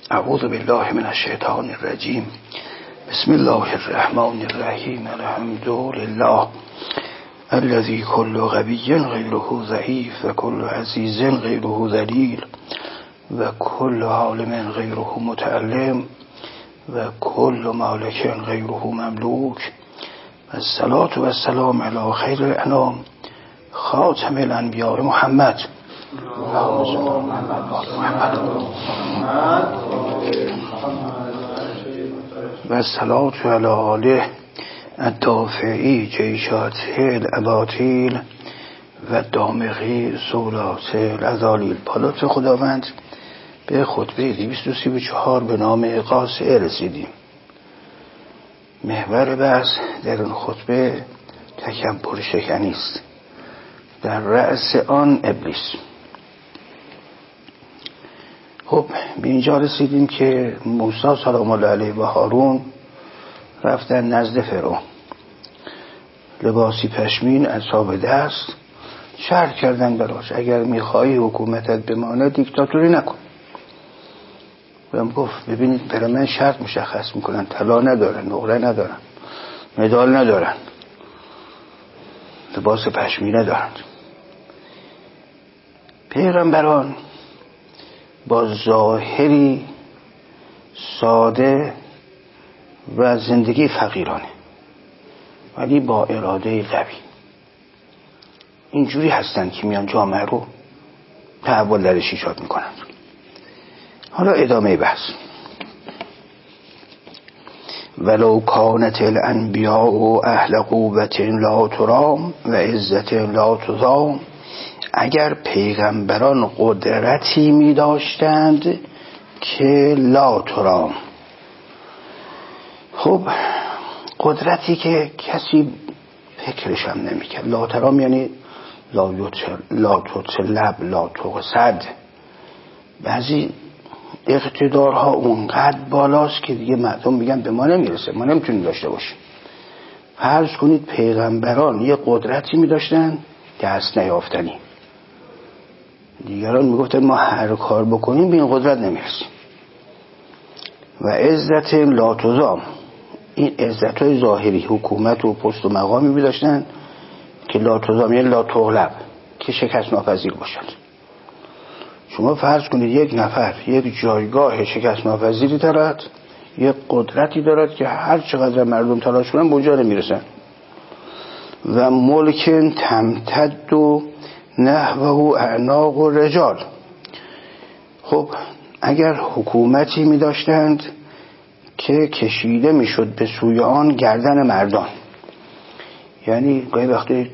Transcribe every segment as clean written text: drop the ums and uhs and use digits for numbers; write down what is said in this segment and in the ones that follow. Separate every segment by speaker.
Speaker 1: اعوذ بالله من الشیطان الرجیم. بسم الله الرحمن الرحیم. الحمد لله الذي كل غبي غيره ضعيف وكل عزيز غيره ذليل وكل عالم غيره متعلم وكل مالك غيره مملوك والصلاة والسلام على خير الأنام خاتم الأنبياء محمد و الصلاة علی آله الدافعی جیشات الاباطیل و دامغی سولات الازالیل. پالات خداوند به خطبه 234 به نام قاصعه رسیدیم. محور بحث در این خطبه تکبر شکنی است، در رأس آن ابلیس. خب به اینجا رسیدیم که موسی سلام الله علیه و هارون رفتن نزد فرعون، لباسی پشمین عصا دست، شرط کردن براش اگر میخوایی حکومتت بمانه دیکتاتوری نکن. بهم گفت ببینید برای من شرط مشخص میکنن، طلا ندارن، نقره ندارن، مدال ندارن، لباس پشمینه دارن. پیغمبران با ظاهری ساده و زندگی فقیرانه ولی با اراده قوی اینجوری هستن که میان جامعه رو تحول درش ایجاد میکنن. حالا ادامه بحث. ولو کانت الانبیاء اهل قوت لا ترام و عزت لا تضام، اگر پیغمبران قدرتی می داشتند که لا ترام، خب قدرتی که کسی فکرش هم نمی کرد. لا ترام یعنی لا تطلب لا تقصد. بعضی اقتدارها اونقدر بالاست که دیگه مردم میگن به ما نمیرسه، ما نمیتونیم داشته باشیم. فرض کنید پیغمبران یه قدرتی می داشتن دست نیافتنی، دیگران میگفتن ما هر کار بکنیم به این قدرت نمیرسیم. و عزت لا تضام، این عزت های ظاهری حکومت و پست و مقامی می داشتن که لا تضام یعنی لا تغلب، که شکست ناپذیر باشد. شما فرض کنید یک نفر یک جایگاه شکست ناپذیری دارد، یک قدرتی دارد که هر چقدر مردم تلاش کنن به اونجا نمیرسن. و ملک تمتد و نحوه اعناق و رجال، خب اگر حکومتی می داشتند که کشیده می شد به سوی آن گردن مردان، یعنی گاهی وقتی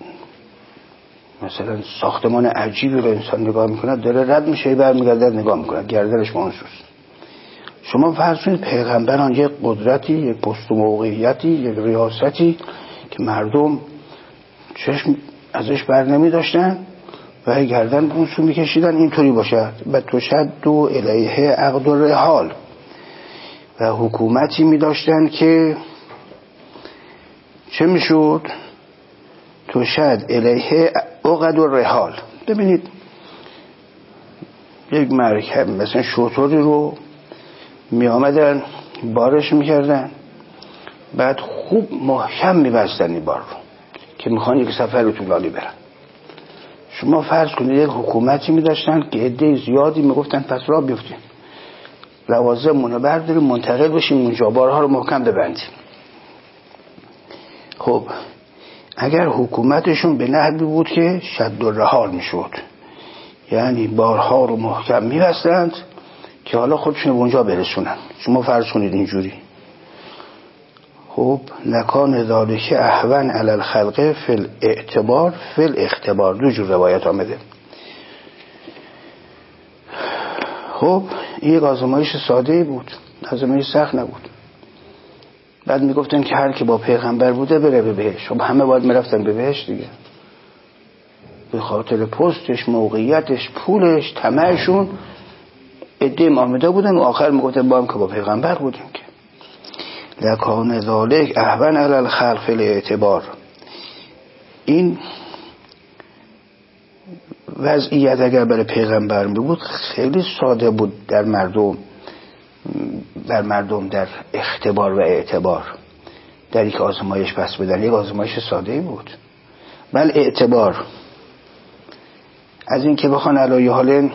Speaker 1: مثلا ساختمان عجیبی رو انسان نگاه میکنه داره رد میشه برمیگرده نگاه میکنه گردنش به اون سوست. شما فرض کنید پیغمبران یک قدرتی، یک پست و موقعیتی، یک ریاستی که مردم چشم ازش بر نمی داشتن و گردن به اون سو میکشیدن، اینطوری باشد. و تشد الیه عقد الرحال، و حکومتی می داشتن که چه میشد؟ تشد الیه عقد الرحال. ببینید یک مرکب مثلا شطوری رو می آمدن بارش میکردن، بعد خوب محکم میبستن این بار رو که میخوان یک سفر رو طولانی برن. شما فرض کنید یک حکومتی می داشتن که عده زیادی میگفتن پس راه بیفتیم، لوازمون رو برداریم منتقل بشیم اونجا، بارها رو محکم ببندیم. خب اگر حکومتشون به نحوی بود که شد الرحال میشد، یعنی بارها رو محکم میبستند که حالا خودشون به اونجا برسونن. شما فرض کنید اینجوری، خب لکان ذالک اهون علی الخلق فی الاعتبار فی الاختبار، دو جور روایت آمده. خب این یک آزمایش ساده بود، آزمایش سخت نبود. بعد میگفتن که هر کی با پیغمبر بوده بره به بهشت. خب همه باید میرفتن به بهشت دیگه، به خاطر پستش، موقعیتش، پولش، طمعشون عده آمده بودن و آخر میگفتن با هم که با پیغمبر بودیم که لکان ذالک اهون علی الخلق فی الاعتبار. این وضعیت اگر برای پیغمبر بود خیلی ساده بود در مردم بر مردم در اختبار و اعتبار در یک آزمایش پس بدن. یک آزمایش ساده بود، بل اعتبار از این که بخوان علایه حال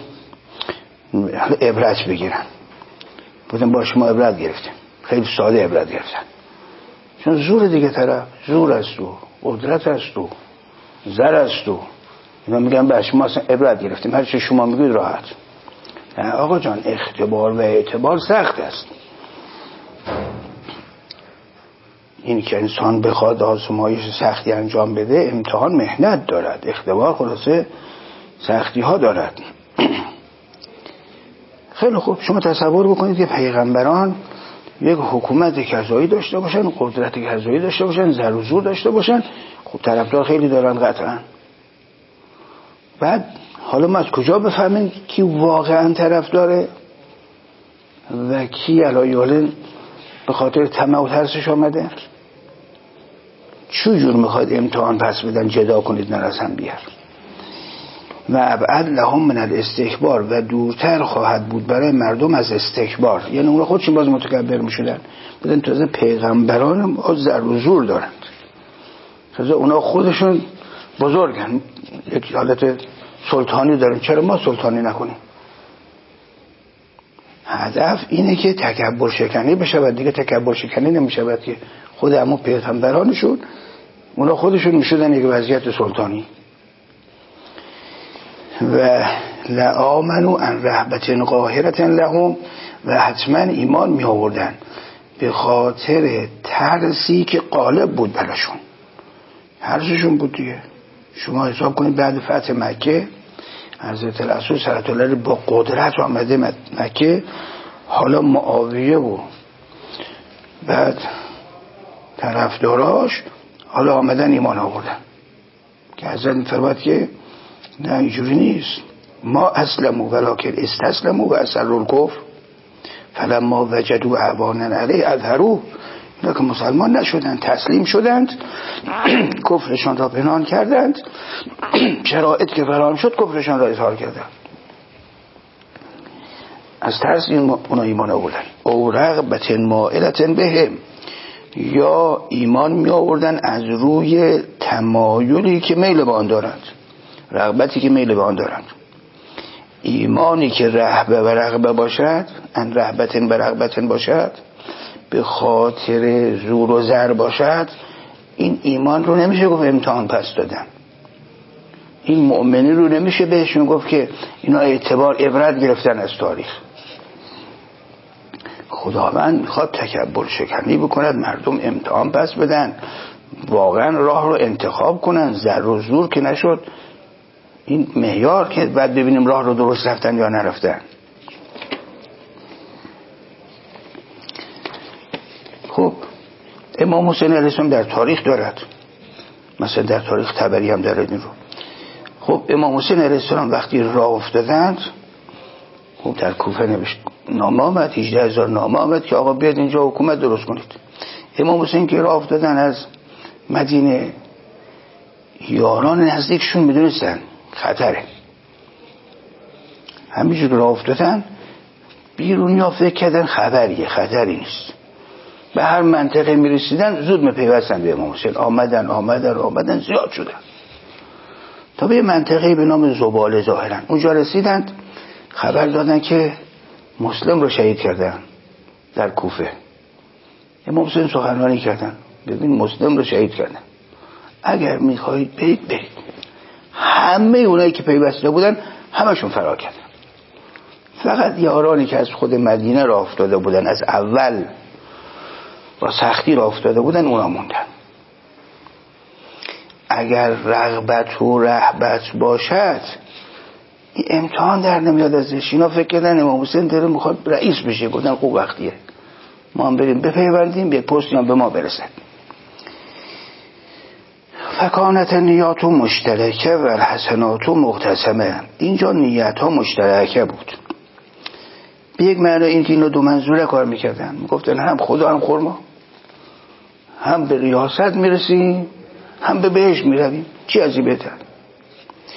Speaker 1: عبرت بگیرن. بودن باش ما عبرت گرفتیم، خیلی ساده عبرت گرفتن، چون زور دیگه طرف، زور است و قدرت است و زر است و اینا میگن باش ما اصلا عبرت گرفتیم، هر چه شما میگید راحت. آقا جان اختبار و اعتبار سخت است. این که انسان بخواد آزمایش سختی انجام بده، امتحان مهنت دارد، اختبار خلاصه سختی ها دارد. خیلی خوب، شما تصور بکنید که پیغمبران یک حکومت قضایی داشته باشن، قدرت قضایی داشته باشن، زر و زور داشته باشن. خب طرفدار خیلی دارن قطعا. بعد حالا ما از کجا بفهمیم کی واقعا طرفداره و کی علایه به خاطر طمع و ترسش آمده؟ چجور میخواد امتحان پس بدن جدا کنید نرسن بیار؟ و ابعد لهم من الاستکبار، و دورتر خواهد بود برای مردم از استکبار. یعنی اونا خودشون باز متکبر میشدن، بدن تازه پیغمبران باز زر و زور دارند، تازه اونا خودشون بزرگن، یک حالت سلطانی دارن، چرا ما سلطانی نکنیم؟ هدف اینه که تکبر شکنی بشود دیگه. تکبر شکنی نمیشود که خود همون پیغمبرانشون اونا خودشون میشدن یک وضعیت سلطانی. و لآمنوا عن رهبة قاهرة لهم، و حتما ایمان می آوردن به خاطر ترسی که غالب بود براشون. ترسشون بود دیگه. شما حساب کنید بعد فتح مکه حضرت رسول صلی الله علیه و با قدرت آمده مکه، حالا معاویه بود بعد طرفداراش حالا آمدن ایمان آوردن که حضرت می‌فرماد که نه اینجوری نیست، ما اسلموا ولکن استسلموا و اسروا الکفر فلما وجدوا اعوانا علیه اظهروه. اینا که مسلمان نشدند، تسلیم شدند، کفرشان را پنهان کردند، شرایط که فراهم شد کفرشان را اظهار کردند. از ترس اونا ایمان آوردن. او رغبت مائلة بهم، یا ایمان می آوردن از روی تمایلی که میل به آن دارند، رغبتی که میل به آن دارند. ایمانی که رهبه و رغبه باشد، ان رهبت و رغبت باشد، به خاطر زور و زر باشد، این ایمان رو نمیشه گفت امتحان پس دادن. این مؤمنی رو نمیشه بهشون گفت که اینا اعتبار عبرت گرفتن از تاریخ. خداوند میخواد تکبر شکنی بکند، مردم امتحان پس بدن، واقعا راه رو انتخاب کنن، زر و زور که نشد. این معیار که بعد ببینیم راه رو درست رفتن یا نرفتن. خب امام حسین علیه السلام در تاریخ دارد، مثلا در تاریخ طبری هم دارد این رو. خب امام حسین علیه السلام وقتی راه افتادند، خب در کوفه نوشت نامه آمد، 18,000 نامه آمد که آقا بیاد اینجا حکومت درست کنید. امام حسین که راه افتادن از مدینه، یاران نزدیکشون میدونستن خطره، همینجور راه افتادن، بیرونی ها فکر کردن خطری نیست. به هر منطقه میرسیدن زود میپیوستن به امام حسین، آمدن زیاد شدن تا به منطقه به نام زباله ظاهرا. اونجا رسیدند، خبر دادن که مسلم رو شهید کردن در کوفه. امام حسین سخنرانی کردن، ببین مسلم رو شهید کردن، اگر میخواهید برید. همه اونایی که پیوسته بودن همشون فرار کردن، فقط یارانی که از خود مدینه راه افتاده بودن، از اول با سختی راه افتاده بودن، اونا موندن. اگر رغبت و رهبت باشد این امتحان در نمیاد ازش. اینا فکر کردن امام حسین داره میخواد رئیس بشه، گفتن خوب وقتیه ما هم بریم بپیوندیم، یک پستی هم به ما برسد. فکانت نیات و مشترکه و الحسنات و مقتسمه. اینجا نیت ها مشترکه بود، به یک معنی این که اینا دو منظوره کار میکردن، میگفتن هم خدا هم خرما، هم به ریاست میرسیم هم به بهشت میرویم، چی از این بهتر؟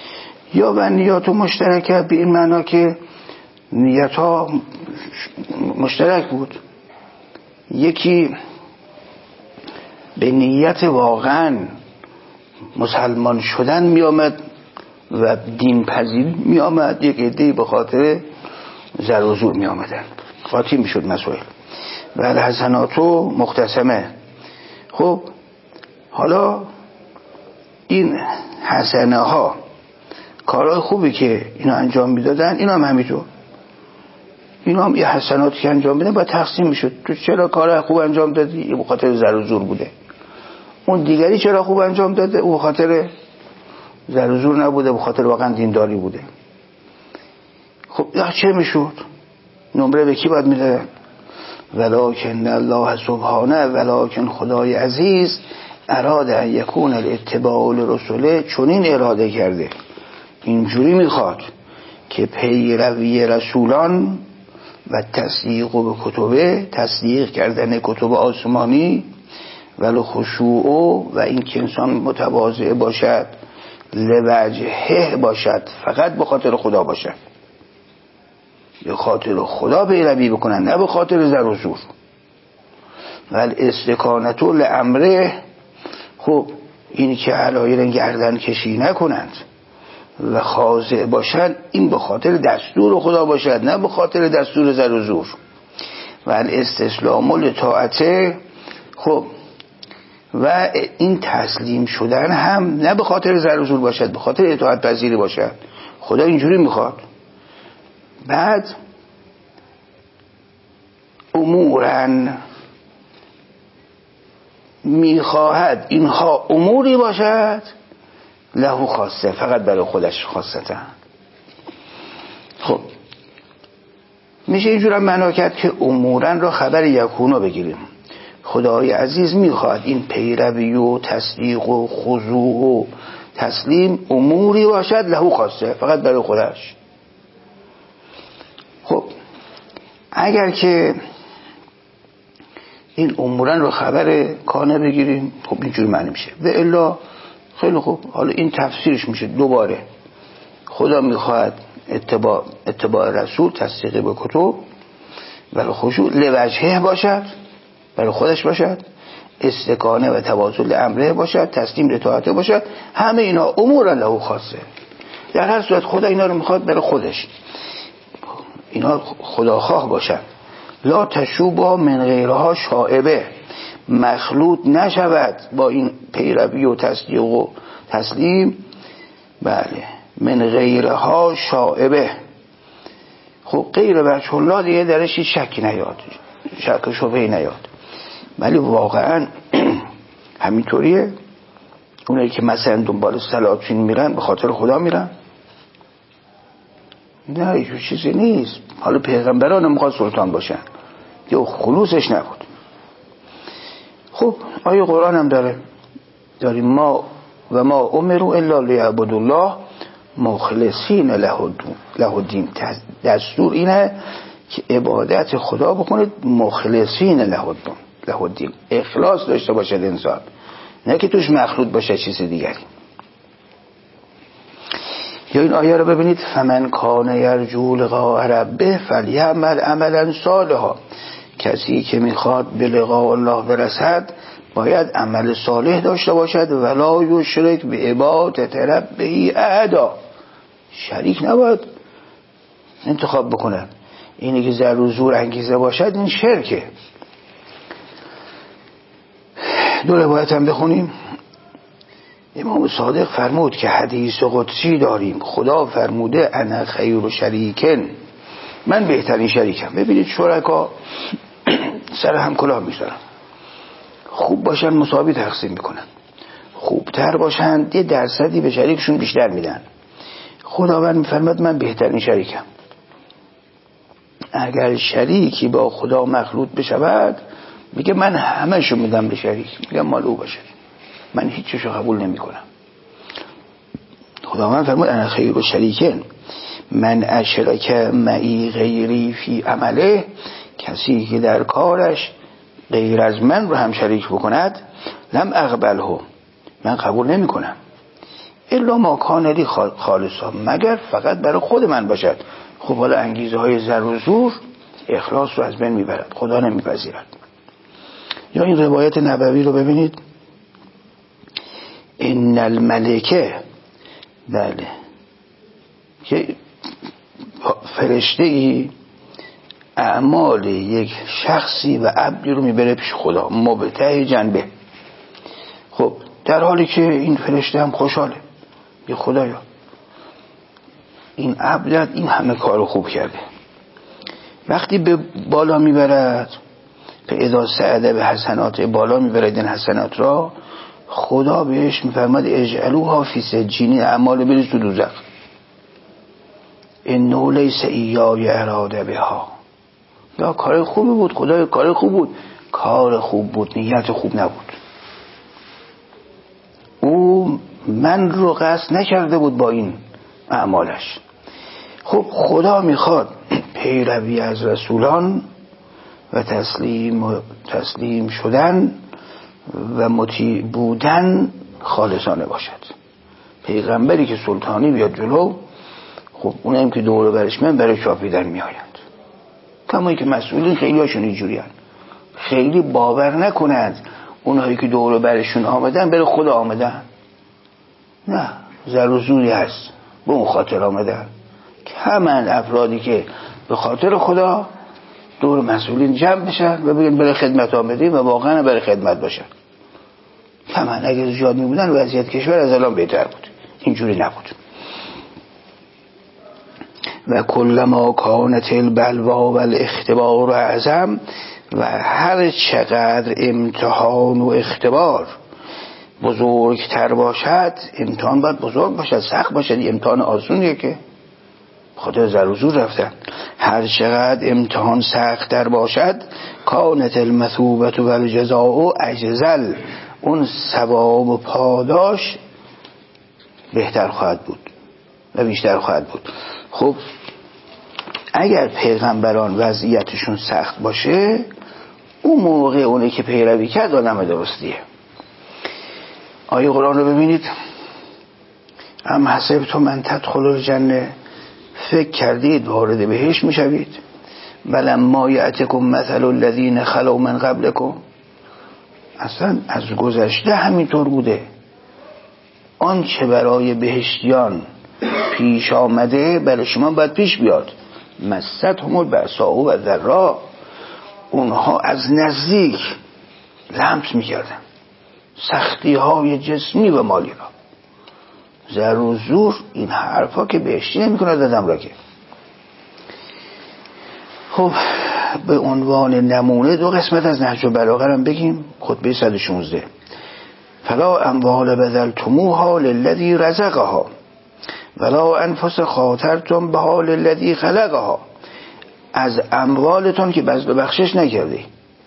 Speaker 1: یا و نیات و مشترکه به این معنی که نیت ها مشترک بود. یکی به نیت واقعا مسلمان شدن می آمد و دین پذیر می آمد، یک عده‌ای به خاطر زر و زور می آمدن، قاطی می شد مسائل و الحسناتو مختصمه. خب حالا این حسنه ها کارهای خوبی که اینا انجام میدادن، اینا هم همینطور، اینا هم یه حسناتی که انجام میدن باید تقسیم میشد. تو چرا کارهای خوب انجام دادی؟ به خاطر زر و زور بوده. اون دیگری چرا خوب انجام داده؟ او به خاطر زر و زور نبوده، به خاطر واقعا دینداری بوده. خب یا چه میشد؟ نمره به کی باید میدادن؟ ولکن الله سبحانه، ولکن خدای عزیز اراد ان یکون الاتباع لرسوله، چون این اراده کرده، اینجوری میخواد که پیروی رسولان و تصدیق به کتبه، تصدیق کردن کتب آسمانی، ولو خشوع و این که انسان متواضع باشد، لوجهه باشد، فقط به خاطر خدا باشد، به خاطر خدا پیروی بکنن، نه به خاطر زر و زور. ول استکانت لامره، خب این که علایل گردن کشی نکنند و خاضع باشند، این به خاطر دستور خدا باشد، نه به خاطر دستور زر و زور. و الاستسلام لطاعته، خب و این تسلیم شدن هم نه به خاطر زر و زور باشد، به خاطر اطاعت پذیری باشد. خدا اینجوری میخواد. بعد امورن میخواهد اینها اموری باشد له خاصه، فقط برای خودش خاصتا. خب میشه اینجور هم معنا کرد که امورن را خبر یکونو بگیریم. خدای عزیز میخواد این پیروی و تصدیق و خضوع و تسلیم اموری باشد له خاصه، فقط برای خودش. خب اگر که این امورن رو خبر کانه بگیریم، خب اینجور معنی میشه. و الا خیلی خوب، حالا این تفسیرش میشه دوباره خدا میخواد اتباع رسول، تصدیق به کتب، ولی خشوع لوجهه باشد، برای خودش باشد، استکانه و تواضع امره باشد، تسلیم اطاعته باشد. همه اینا امور له خاصه. در هر صورت خدا اینا رو میخواد برای خودش، اینا خداخواه باشد. لا تشوبا من غیرها شائبه، مخلوط نشود با این پیروی و تصدیق و تسلیم. بله، من غیرها شائبه. خب غیر وجه الله دیگه درش شکی نیاد، شک و شبهه نیاد. ولی واقعا همینطوریه. اونایی که مثلا دنبال سلاطین میرن به خاطر خدا میرن؟ نه، اینجور چیزی نیست. حالا پیغمبران هم میخواد سلطان باشن، یا خلوصش نبود. خب آیه قرآن هم داریم ما و ما امروا الا لیعبدوا الله مخلصین له الدین. دستور اینه که عبادت خدا بکنید مخلصین له الدین، اخلاص داشته باشد انسان، نه که توش مخلوط باشه چیز دیگری. یا این آیه رو ببینید، فمن کان یرجو لقاء ربه فلیعمل عملا صالحا. کسی که میخواد به لقاء الله برسد باید عمل صالح داشته باشد. ولا یشرک به عبادت ربه احدا، شریک نباید انتخاب بکنه. اینی که زر و زور انگیزه باشد این شرکه. دو روایت هم بخونیم. امام صادق فرمود که حدیث قدسی داریم، خدا فرموده انا خیر شریکن، من بهترین شریکم. ببینید شرکا سر هم کلاه میذارن، خوب باشن مساوی تقسیم میکنن، خوبتر باشن یه درصدی به شریکشون بیشتر میدن. خداوند میفرماد من بهترین شریکم. اگر شریکی با خدا مخلوط بشود میگه من همه‌شو میدم به شریک، میگم مال او باشه، من هیچشو قبول نمی کنم. خداوند فرمود انا خیر شریکن من اشرک معی غیری فی عمله، کسی که در کارش غیر از من رو هم شریک بکند لم اقبله، من قبول نمی کنم. الا ما کان لی خالصا، مگر فقط برای خود من باشد. خب حالا انگیزه های زر و زور اخلاص رو از بین میبرد، خدا نمیپذیرد. یا این روایت نبوی رو ببینید، ان الملکه، بله، که فرشته ای اعمال یک شخصی و عبدی رو میبره پیش خدا مبتهی جنبه. خب در حالی که این فرشته هم خوشحاله، بی خدایا این عبدت این همه کار خوب کرده. وقتی به بالا میبرد، به اذا سعده به حسنات، بالا میبرد این حسنات را، خدا بهش میفرماد اجعلوها فی سجین، اعمال بریز تو دوزخ. انه لیس ایای اراده بها. یا کار خوبی بود، خدای کار خوب بود، کار خوب بود، نیت خوب نبود. او من رو قصد نکرده بود با این اعمالش. خب خدا میخواد پیروی از رسولان و تسلیم شدن و مطیع بودن خالصانه باشد. پیغمبری که سلطانی بیاد جلو، خب اونم که دور برش من برای چاپیدن میآیند. کمایی که مسئولین خیلی هاشون اینجوری هست، خیلی باور نکنند اونهایی که دور برشون آمدن برای خدا آمدن. نه، زر و زوری هست به اون خاطر آمدن. کمند افرادی که به خاطر خدا دور مسئولین جمع بشن و بگن برای خدمت آمدیم و واقعا برای خدمت باشن. کمند. اگر زیاد می بودن وضعیت کشور از الان بهتر بود. اینجوری نبود. و کلما کانت البلوا و الاختبار اعظم، و هر چقدر امتحان و اختبار بزرگتر باشد، امتحان باید بزرگ باشد، سخت باشد. امتحان آسونیه که خاطر زر و زور رفتن. هر چقدر امتحان سخت‌تر باشد، کانت المثوبة و الجزاء اجزل، اون ثواب و پاداش بهتر خواهد بود و بیشتر خواهد بود. خب اگر پیغمبران وضعیتشون سخت باشه، اون موقع اونی که پیروی کرد آدم درستیه. آیه قرآن رو ببینید، ام حسبتم من تدخلوا الجنه، فکر کردید وارد بهشت میشوید، ولما یأتکم مثل الذین خلوا من قبلکم، اصلا از گذشته همینطور بوده. آنچه برای بهشتیان پیش آمده برای شما باید پیش بیاد. مستهم البأساء و الضراء، اونها از نزدیک لمس میکردن سختی های جسمی و مالی را. زر و زور این حرفا که بهشتی نمیکنه دادم را که. خب به عنوان نمونه دو قسمت از نهج البلاغه هم بگیم. خطبه 116: فلا اموال بذلتموها للذی رزقها ولا انفس خاطرتم بها للذی خلقها. از اموالتون که بذل و بخشش نکردی،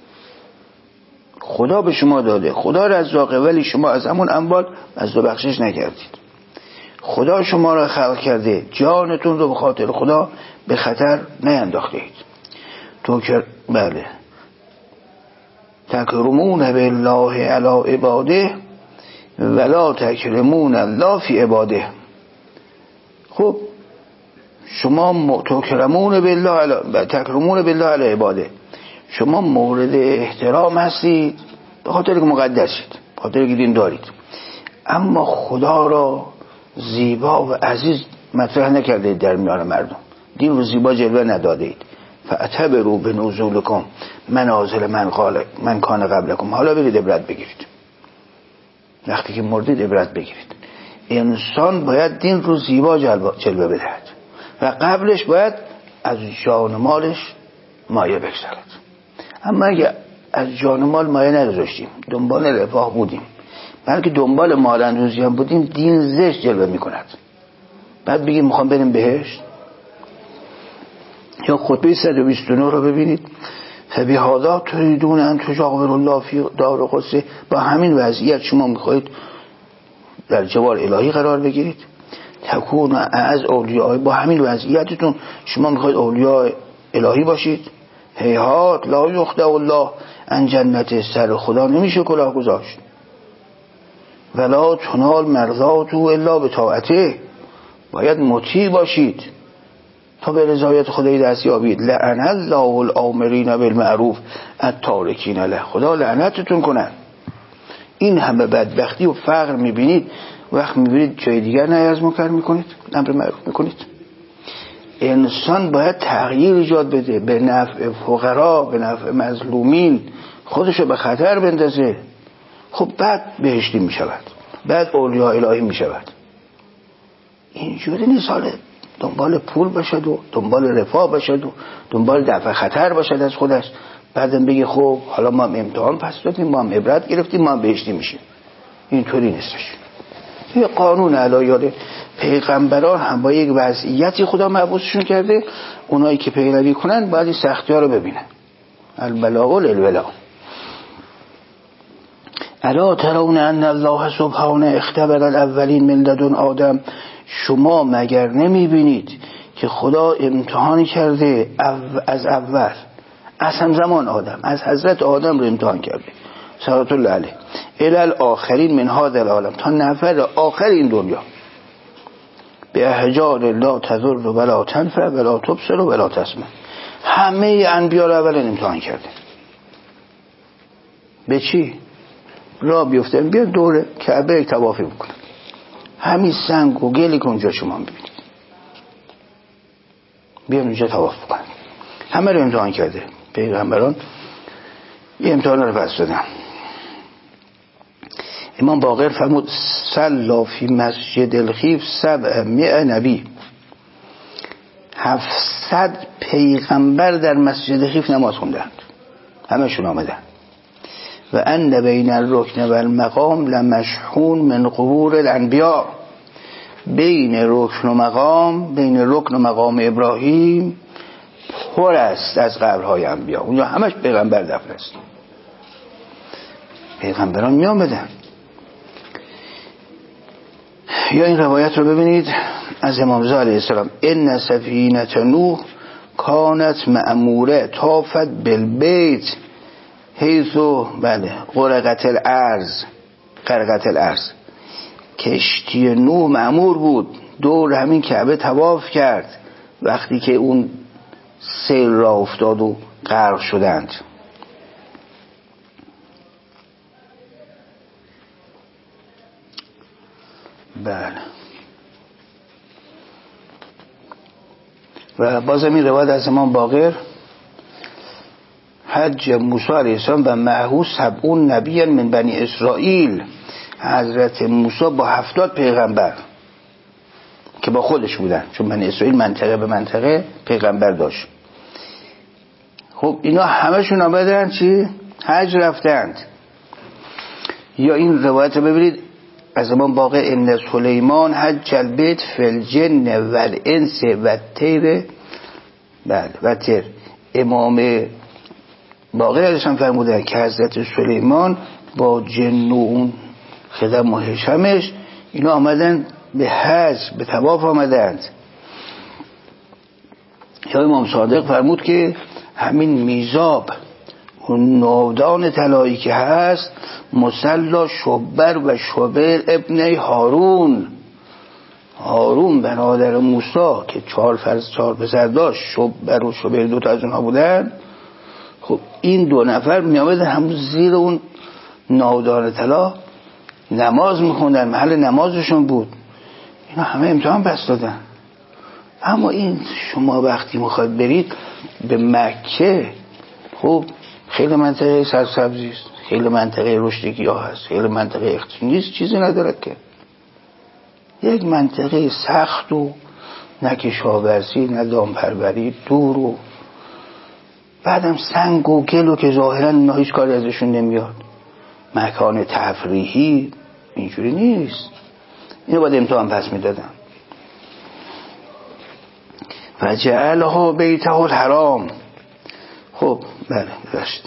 Speaker 1: خدا به شما داده، خدا رزاقه، ولی شما از همون اموال بذل و بخشش نکردید. خدا شما را خلق کرده، جانتون رو به خاطر خدا به خطر نینداختید. تو که بله تکرمون بالله علی عباده ولا تکرمون الله فی عباده. خب شما تکرمون بالله علی عباده، شما مورد احترام هستید به خاطر که مقدس شید، به خاطر که دین دارید، اما خدا را زیبا و عزیز مطرح نکردید در میان مردم، دین رو زیبا جلوه ندادید. فاعتبروا بنزولکم منازل من کان قبلکم. حالا برید عبرت بگیرید. وقتی که مردید عبرت بگیرید. انسان باید دین رو زیبا جلوه بدهد و قبلش باید از جان مالش مایه بگذارد. اما اگه از جان مال مایه نداشتیم، دنبال رفاه بودیم، بلکه دنبال مال اندوزی هم بودیم، دین زشت جلوه میکند. بعد بگیم میخوام بریم بهشت. یا خطبه 129 رو ببینید: فبهذا تريدون ان تجاوروا الله فی دار قدس. با همین وضعیت شما میخواهید در جوار الهی قرار بگیرید. تکون از اولیاء، با همین وضعیتتون شما میخواهید اولیاء الهی باشید. هیهات لا یخدع الله عن جنت، سر خدا نمیشه کلاه گذاشت. ولا تنال مرضاته الا بطاعته، باید مطیع باشید تا به رضایت خدای دست یابید. لعن الله الآمرین بالمعروف التارکین له. خدا لعنتتون کنه. این همه بدبختی و فقر میبینید، وقت میبینید جای دیگر نهی از منکر میکنید، امر معروف میکنید. انسان باید تغییر ایجاد بده به نفع فقرا، به نفع مظلومین، خودشو به خطر بندازه. خب بعد بهشتی میشود، بعد اولیاء الهی میشود. اینجوری نیست. حالا دنبال پول باشد و دنبال رفاه باشد و دنبال دفع خطر باشد از خودش، بعدم بگه خب حالا ما هم امتحان پس دادیم، ما هم عبرت گرفتیم، ما هم بهشتی میشیم. اینطوری نیستش. یه قانون الهی پیغمبران هم با یک وضعیتی خدا مبعوثشون کرده، اونایی که پیروی کنن باید این سختی ها رو ببینن. البلاء للولاء. الا ترون ان الله سبحانه اختبر الاولین من لدن آدم. شما مگر نمیبینید که خدا امتحان کرده از اول، از همزمان آدم، از حضرت آدم رو امتحان کرده صلوات الله علیه، الی الاخرین من هذا العالم، تا نفر آخر این دنیا، به احجار لا تضر ولا تنفع ولا تبصر ولا تسمع. همه انبیا رو اول امتحان کرده. به چی؟ را بیفتن بیا دور کعبه طواف بکنن، همین سنگ و گلی که اونجا شما میبینید بیان اونجا طواف بکنن. همه رو امتحان کرده. پیغمبران این امتحان رو پس دادن. امام باقر فرمود صلی فی مسجد الخیف 700 نبی. 700 پیغمبر در مسجد خیف نماز خوندند، همشون آمدن. و ان بین الرکن و المقام لمشحون من قبور الانبیاء. بین رکن و مقام، بین رکن و مقام ابراهیم پر است از قبرهای انبیا. اونجا همش پیغمبر دفن است. پیغمبران می آمدن. یا این روایت رو ببینید از امام رضا علیه السلام: ان سفینه نوح کانت مأموره طافت بالبیت حیثو غرقت الارض. کشتی نوح مأمور بود دور همین کعبه طواف کرد وقتی که اون سیل را افتاد و غرق شدند. بله. و بازم این روایت از امام باقر: حج موسی علیه السلام و معه 70 نبی من بنی اسرائیل. حضرت موسی با 70 پیغمبر که با خودش بودن، چون بنی اسرائیل منطقه به منطقه پیغمبر داشت. خب اینا همشون آمدن چی؟ حج رفتند. یا این روایت رو ببینید از امام باقر: ان سلیمان حج البیت فی الجن والانس والطیر. بله و طیر. امام باقر علیه السلام فرمودن که حضرت سلیمان با جن و اون خدم و حشمش اینا آمدن به حج، به طواف آمدند. یا امام صادق فرمود که همین میزاب اون نودان طلایی که هست مصلا شبر و شبر ابن هارون برادر موسی که 4 پسر داشت، شبر و شبر 2 تا از اونها بودن. خب این 2 نفر می آمدن همون زیر اون نودان طلا نماز میخوندن، محل نمازشون بود. اینا همه امتحان پس دادن. اما این شما وقتی میخواد برید به مکه، خب خیلی منطقه سرسبزی است، خیلی منطقه رشد گیاه هست، خیلی منطقه اقتصادی، چیزی ندارد که یک منطقه سخت و نه کشاورزی نه دامپروری، دور و بعدم سنگ و گل و که ظاهرا هیچ کاری ازشون نمیاد، مکان تفریحی اینجوری نیست. اینو باید امتحان پس میدادن. و جعلها بیته الحرام. خب بله داشت.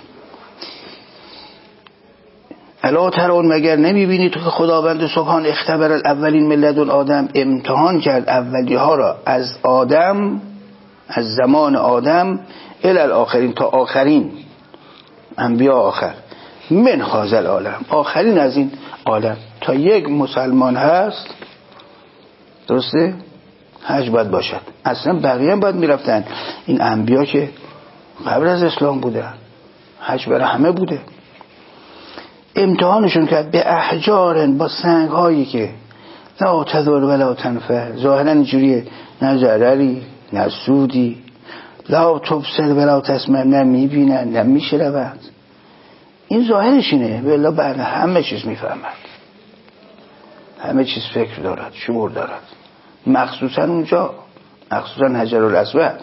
Speaker 1: الا ترون مگر نمیبینید که خداوند سبحان اختبر الاولین من لدن آدم، امتحان کرد اولی ها را از آدم، از زمان آدم الی الاخرین، تا آخرین انبیا آخر، من هذا العالم، آخرین از این عالم. تا یک مسلمان هست، درسته؟ حج باید باشد. اصلا بقیه هم باید میرفتن. این انبیا که قبل از اسلام بودن، حج برای همه بوده. امتحانشون کرد به احجار، با سنگ هایی که لا تضر ولا تنفع، ظاهرا اینجوریه، نه ضرری نه سودی، لا تبصر ولا تسمع، نه میبینن نه میشنون. این ظاهرش اینه، ولی بعد همه چیز میفهمد، همه چیز فکر دارد، شعور دارد. مخصوصا اونجا، مخصوصا حجر الاسود.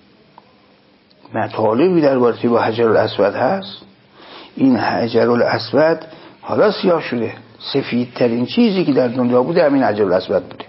Speaker 1: مطالبی در بارتی با حجر الاسود هست. این حجر الاسود حالا سیاه شده. سفیدترین چیزی که در دنیا بوده همین حجر الاسود بوده.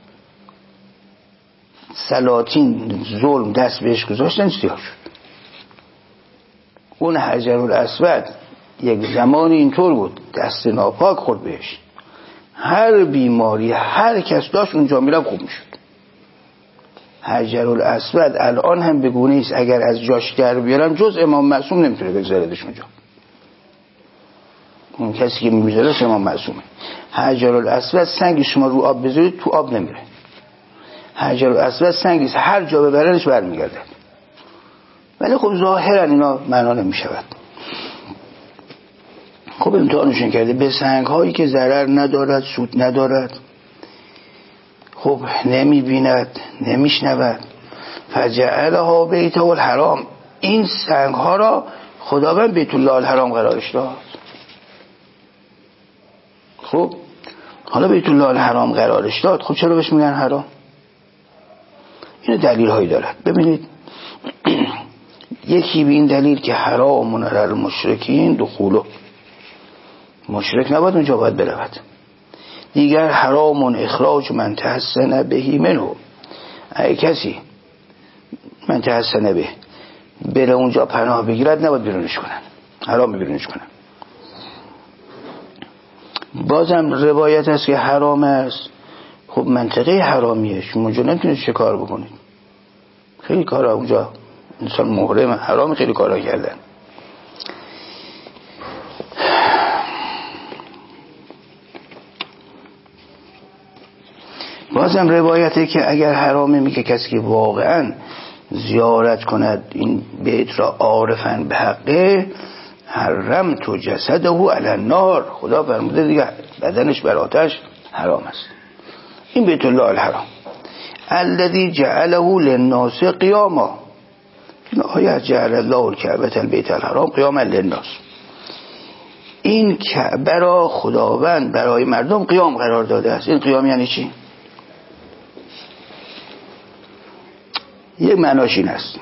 Speaker 1: سلاطین ظلم دست بهش گذاشتن، سیاه شد. اون حجر الاسود یک زمانی اینطور بود، دست ناپاک خورد بهش، هر بیماری هر کس داشت اونجا میرم خوب میشد. حجر الاسود الان هم به گونه است اگر از جاش در بیارن جز امام معصوم نمیتونه بگذاردش اونجا. اون کسی که میذاره امام معصومه. حجر الاسود سنگ شما رو آب بذارید تو آب نمیره. حجر الاسود سنگی است هر جا ببرنش برمیگرده. ولی خب ظاهرا اینا معنا نمیشود. خب امتحانشون کرده به سنگ هایی که ضرر ندارد، سود ندارد، خب نمیبیند نمیشنود، فجعلها بیت الحرام، این سنگ ها را خداوند بیت الله الحرام قرارش داد. خب حالا بیت الله الحرام قرارش داد، خب چرا بهش میگن حرام؟ این دلیل هایی دارد. ببینید یکی به این دلیل که حرام علی المشرکین دخوله، مشرک نباید اونجا باید برود. دیگر حرام اخراج من تحسن بهی منه، اگه کسی من تحسن به بره اونجا پناه بگیرد نباید بیرونش کنن، حرام بیرونش کنن. بازم روایت هست که حرام است. خب منطقه حرامیه، شما اونجا نمیتونید چه کار بکنید. خیلی کارا اونجا انسان محرم، حرام خیلی کارا کردن. بازم روایته که اگر حرامه میگه کسی که واقعا زیارت کند این بیت را عارفاً به حقه، حرمت جسده علی النار، خدا فرموده دیگه بدنش بر آتش حرام است. این بیت الله الحرام الذي جعله للناس قیاما، این آیه جعل الله الکعبة البیت الحرام قیاما للناس، این کعبه را خداوند برای مردم قیام قرار داده است. این قیام یعنی چی؟ یک معناش این است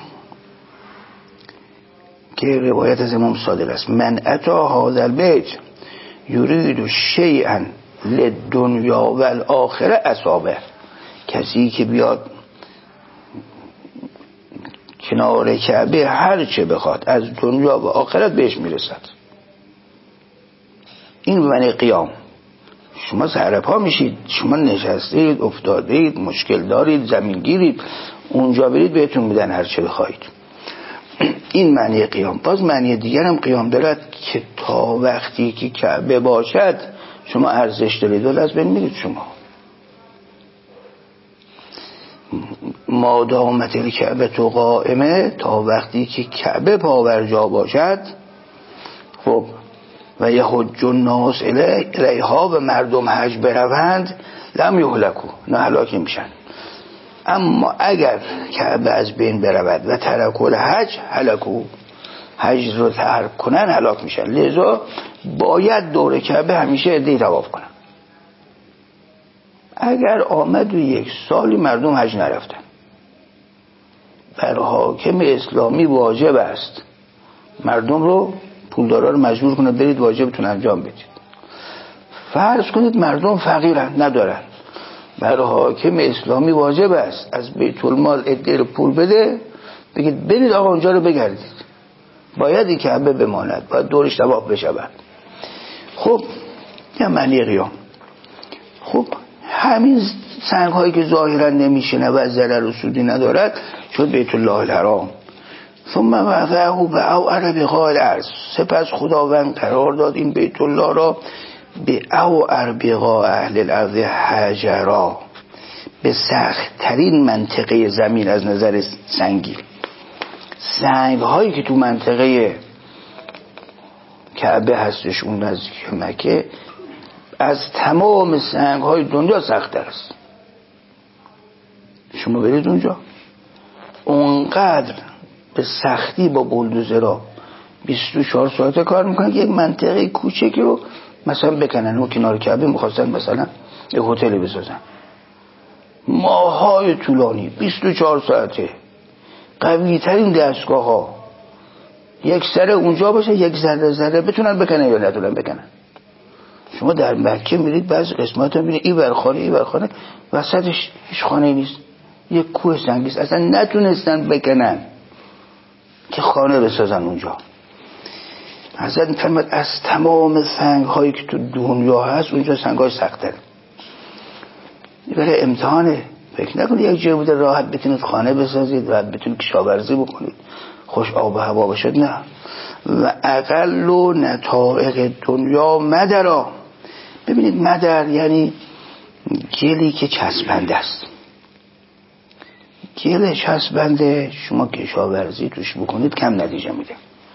Speaker 1: که روایت از امام صادق است: من اتا هذا البیت یرید شیئا للدنیا والآخره اصابه، کسی که بیاد کنار کعبه هر چه بخواد از دنیا و آخرت بهش میرسد. این معنی قیام. شما سرپا میشید، شما نشستید، افتادید، مشکل دارید، زمین گیرید، اونجا برید بهتون میدن هر چه بخواید. این معنی قیام. باز معنی دیگر هم قیام دارد که تا وقتی که کعبه باشد شما ارزش دارید و از بین میرید. شما ما دامت الکعبه تو قائمه، تا وقتی که کعبه پاورجا باشد، خب و یحج الناس الیها، و مردم حج بروند، لم یهلکو، نه هلاک میشن. اما اگر کعبه از بین برود و ترک الحج هلکو، حج رو ترک کنن هلاک میشن. لذا باید دور کعبه همیشه عده‌ای طواف کنن. اگر آمد و یک سالی مردم حج نرفتن، بر حاکم اسلامی واجب است مردم رو، پولدارا رو مجبور کنه برید واجبتون انجام بدید. فرض کنید مردم فقیرن ندارن، بر حاکم اسلامی واجب است از بیت المال عده رو پول بده، بگید برید آقا اونجا رو بگردید، باید این کعبه بماند، باید دورش طواف بشود. خب یه معنی قیام. خب همین سنگ هایی که ظاهرا نمیشنه و ضرر و سودی ندارد شد بیت الله الحرام. ثم وضعه بأوعر بقاع الارض، سپس خداوند قرار داد این بیت الله را به اوعر بقاع اهل الارض حجرا، به سخت ترین منطقه زمین از نظر سنگی. سنگ هایی که تو منطقه کعبه هستش اون نزدیک مکه از تمام سنگ های دنیا سخت تر است. شما برید اونجا اونقدر به سختی با بولدوزرها 24 ساعته کار میکنن که یک منطقه کوچکی رو مثلا بکنن. اون کنار کعبه میخواستن مثلا یک هتل بسازن، ماهای طولانی 24 ساعته قوی ترین دستگاه ها یک سره اونجا باشه، یک ذره بتونن بکنن یا نتونن بکنن. شما در مکه میرید بعضی قسمت ها میرید این برخانه وسطش هیچ خانه نیست، یک کوه سنگیست، اصلا نتونستن بکنن که خانه بسازن اونجا. حضرت میفرماد از تمام سنگ هایی که تو دنیا هست اونجا سنگ های سخت‌تره. برای امتحانه. فکر نکنید یک جای بوده راحت بتونید خانه بسازید، راحت بتونید کشاورزی بکنید، خوش آب و هوا باشد. نه. و اقل و نتائق دنیا مدرا. ببینید مدر یعنی گلی که چسبنده است. گل چسبنده شما کشاورزی توش بکنید کم نتیجه میده،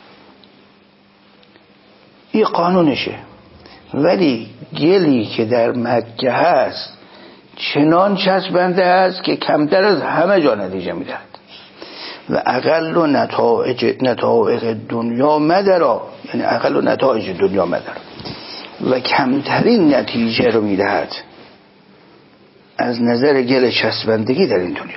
Speaker 1: این قانونشه. ولی گلی که در مکه هست چنان چسبنده است که کمتر از همه جا نتیجه میدهد. و اقل و نتائج دنیا مدرا، یعنی اقل و نتائج دنیا مدرا، و کمترین نتیجه رو میدهد از نظر گل چسبندگی در این دنیا.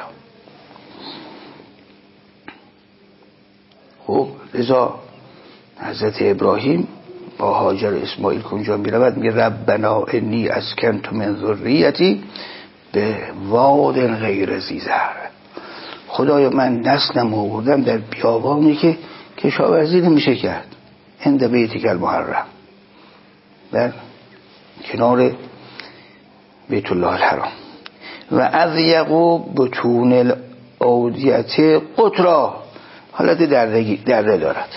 Speaker 1: خب لذا حضرت ابراهیم با هاجر اسماعیل کنجا میرود میگه ربنا انی اسکنت من ذریتی به واد غیر ذی زرع. خدایا من نسلم آوردم در بیابانی که کشاورزی نمیشه کرد، عند بیتک المحرم، در کنار بیت الله الحرام. و اضیق بطون الاودیه قطرا، حالت دره دارد.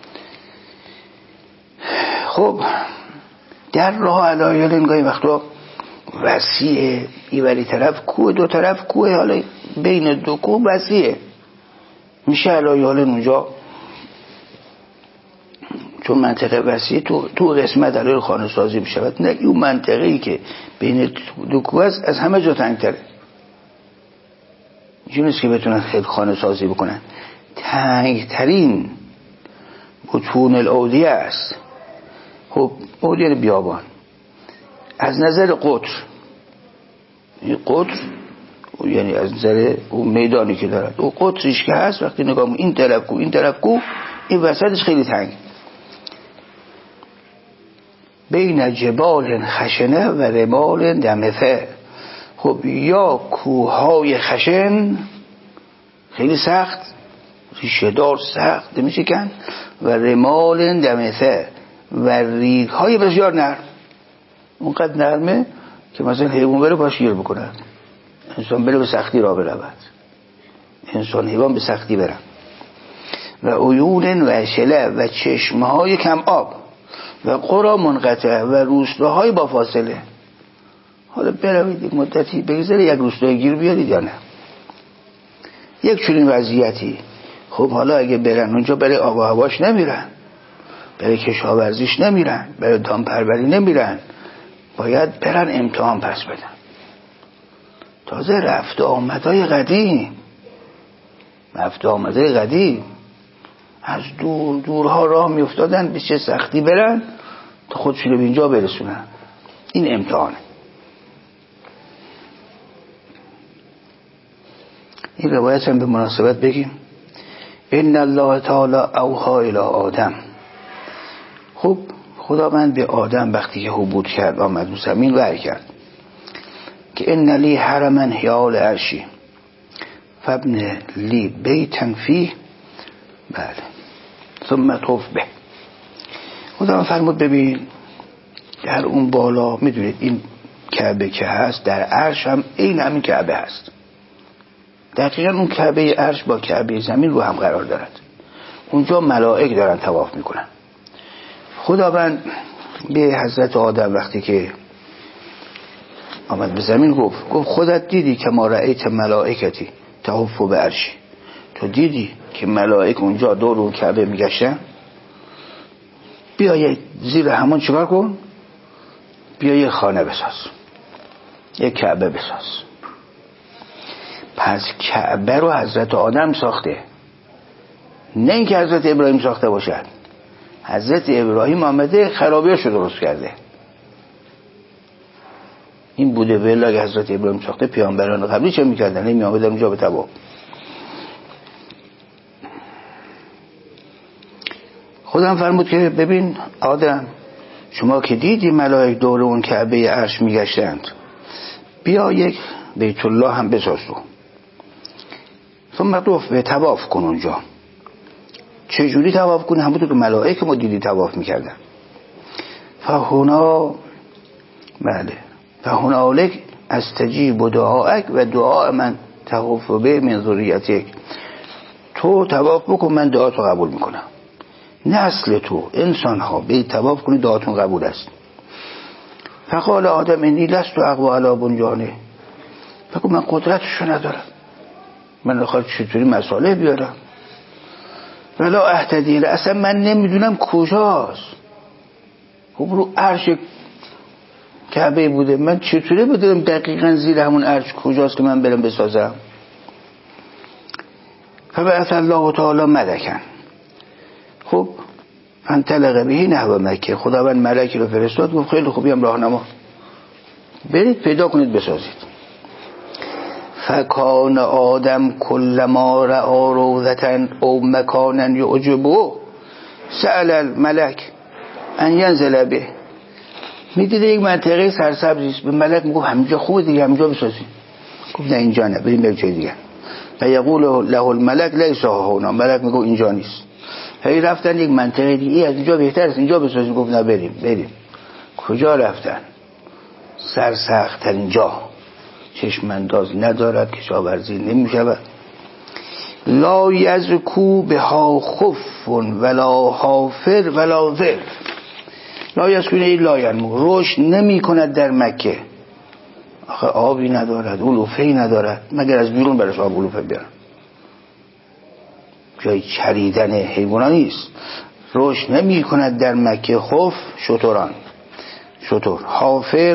Speaker 1: خب در راه علایل این وقتا وسیعه، ایوری طرف کوه دو طرف کوه، حالا بین دو کوه وسیعه، میشه علایل اونجا چون منطقه وسیعه تو قسمت علایل خانه سازی بشود. نه اون منطقه ای که بین دو کوه است از همه جا تنگتره، اینجور نیست که بتونن خیلی خانه سازی بکنن. تنگترین بطون الاودیه است. خب اودیه بیابان از نظر قطر، این قطر یعنی از نظر اون میدانی که دارد، او قطرش که هست وقتی نگاه این طرف کو این طرف کو، این وسطش خیلی تنگ، بین جبال خشنه و رمال دمثه. خب یا کوههای خشن خیلی سخت ریشه دار سخت نمیشه کن، و رمال دمثه و ریگ های بسیار نرم، اونقدر نرمه که مثلا حیوان بره پاش گیر بکنه، انسان بره به سختی را برود، انسان حیوان به سختی برن. و عیون و شله و چشمه های کم آب و قرى منقطع و روستاهای با فاصله. حالا بروید یک مدتی بگذاره یک روستای گیر بیارید یا نه، یک چنین وضعیتی. خب حالا اگه برن اونجا برای آب و هواش نمیرن، برای کشاورزیش نمیرن، برای دامپروری نمیرن، باید برن امتحان پس بدن. تازه رفت آمدای قدیم از دورها راه میافتادن به چه سختی برن تا خودشونو به اینجا برسونن. این امتحانه. این روایت هم به مناسبت بگیم. ان الله تعالی اوحی الی آدم. خب خداوند به آدم وقتی که حبوط کرد آمد رو زمین وحی کرد که ان لی حرما حیال عرشی فابن لی بیتا فیه، بله، ثم طوف به. خداوند فرمود ببین در اون بالا میدونید این کعبه که هست در عرش هم این همین کعبه هست. دقیقا اون کعبه عرش با کعبه زمین رو هم قرار دارد. اونجا ملائک دارن طواف میکنن. خداوند به حضرت آدم وقتی که آمد به زمین گفت خودت دیدی که ما رأیت ملائکتی تحف به عرشی، تو دیدی که ملائک اونجا دور اون کعبه میگشتن؟ بیا زیر همون چیکار کن، بیا یه خانه بساز، یه کعبه بساز. پس کعبه رو حضرت آدم ساخته، نه اینکه حضرت ابراهیم ساخته باشد. حضرت ابراهیم آمده خرابیاشو درست کرده. این بوده ولی اگه حضرت ابراهیم ساخته پیامبران قبلی چه میکردن؟ نمی آمدن اونجا به تبا. خودم فرمود که ببین آدم، شما که دیدی ملائک دور اون کعبه عرش میگشتند، بیا یک بیت الله هم بساز تو. ثم طوف به طواف کن اونجا. چه جوری طواف کنی؟ همونطور که ملائک ما دیدی طواف میکردن. فهنالک استجیب دعائک و دعا من تغف به من ذریتک. تو طواف بکن من دعاتو قبول میکنم. نسل تو انسان ها به طواف کنی دعاتون قبول است. فقال آدم انی لست اقوی علی بنیانه. بگو من قدرتشو ندارم، من نخواد چطوری مساله بیارم. ولا اهتدی، اصلا من نمیدونم کجاست. خب رو عرش کعبه بوده، من چطوری بدونم دقیقا زیر همون عرش کجاست که من برم بسازم؟ فبعث الله تعالی ملکن. خب فانطلق به نحو مکه. خداوند ملکی رو فرستاد، گفت خیلی خوبی هم راهنما، برید پیدا کنید بسازید. فکان آدم کلما رأى روضة او مکانا یعجبه سأل الملک ان ینزل به. میدیده یک منطقه سرسبزی است، به ملک میگفت همینجا خوبه دیگه، همینجا بسازید. گفت نه اینجا نه، بریم جای دیگه. فیقول له الملک لیس هنا. ملک میگفت اینجا نیست. هی رفتن یک منطقه دیگه، از اینجا بهتر است اینجا بسازید. گفت نه بریم. کجا رفتن؟ سرسخت ترین جا، چشم انداز ندارد، کشاورزی نمیشود. لا یزکو بها خف ولا حافر ولا ذل. لا یزکونه ای لا ینمو، رشد نمی کند در مکه. آخه آبی ندارد، علوفه‌ای ندارد، مگر از بیرون برش آب علوفه بیارن. جای چریدن حیوانات نیست. رشد نمی کند در مکه. خف شتران، شتر. حافر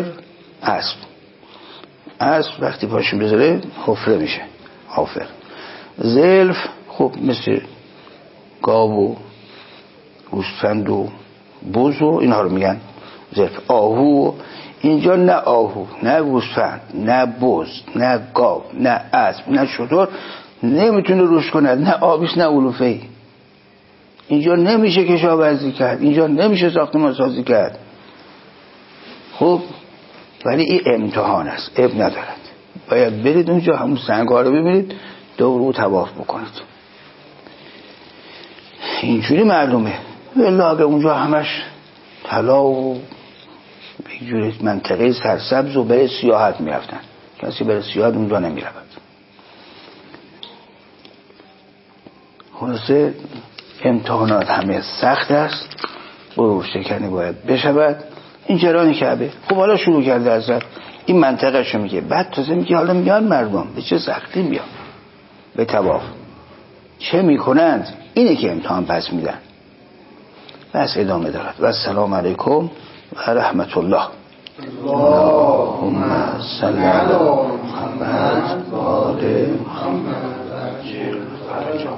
Speaker 1: اسب وقتی پاشون بذاره حفره میشه حافر. زلف خب مثل گاو و گوسفند و بز و اینها رو میگن زلف. آهو اینجا نه آهو نه گوسفند نه بز نه گاو نه اسب نه شتر نمیتونه روش کند، نه آبیش نه علوفه‌ای. اینجا نمیشه کشاورزی کرد، اینجا نمیشه ساختمان سازی کرد. خب ولی این امتحان است، اب ندارد. باید برید اونجا همون سنگ‌ها رو ببینید، دور او طواف بکنید. اینجوری معلومه. ولی اگه اونجا همش طلا و یک جوری منطقه سرسبز و برای سیاحت میرفتن، کسی برای سیاحت اونجا نمیرود. خلاصه امتحانات همه سخت است، برو شکنی باید بشود. این جرانی کعبه. خب حالا شروع کرده حضرت این منطقه شو میگه، بعد تازه میگه حالا میان مردم به چه سختی میان به طواف، چه میکنند؟ اینه که امتحان پس میدن. بس ادامه دارد. و السلام علیکم و رحمت الله. اللهم صل علی محمد و آل محمد.